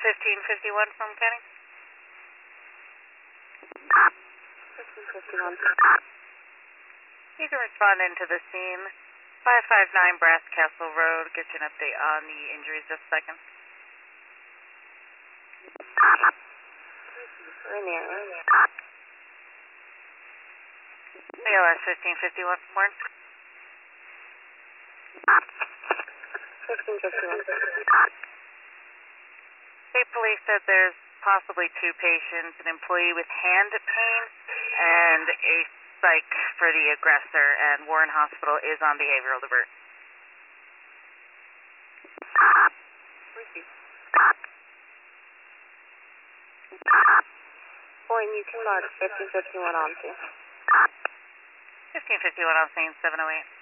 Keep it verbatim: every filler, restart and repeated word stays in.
fifteen fifty-one from Kenny. fifteen fifty-one. You can respond into the scene. five five nine Brass Castle Road. Get you an update on the injuries just a second. Rainier. A L S fifteen fifty-one from Warren. fifteen fifty-one. State Police said there's possibly two patients, an employee with hand pain and a psych for the aggressor, and Warren Hospital is on behavioral divert. Warren, you can mark fifteen fifty-one on to. fifteen fifty-one on scene, seven oh eight.